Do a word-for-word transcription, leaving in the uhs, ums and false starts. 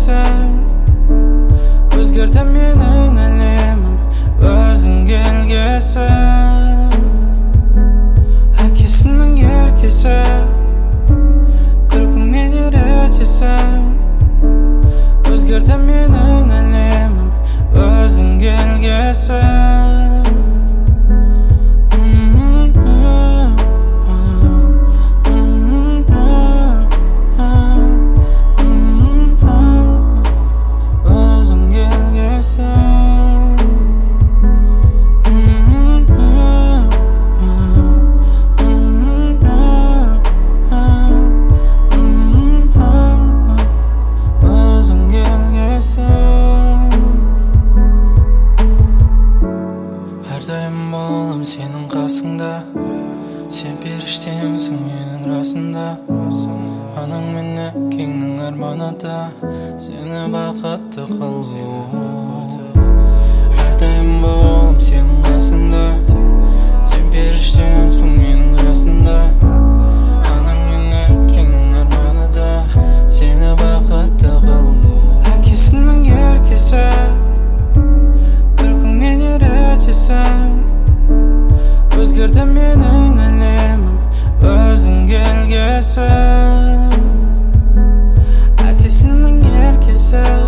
келгесін, өзгерді менің әлемім, өзің келгесін. Әкесінің еркесі, күлкіңмен еретесің, өзгерді менің әлемім, өзің келгесін. Әрдайым болам сенің қасыңда, сен періштемсің менің расында. Анаң мен әкеңнің арманы да сені бақытты қылу. Әрдайым болам сенің қасыңда, сен періштемсің менің расында. Анаң мен әкеңнің арманы да сені бақытты қылу. Әкесінің еркесі, күлкіңмен еретесің, өзгерді менің әлемім, өзің келгесін. Әкесінің еркесі,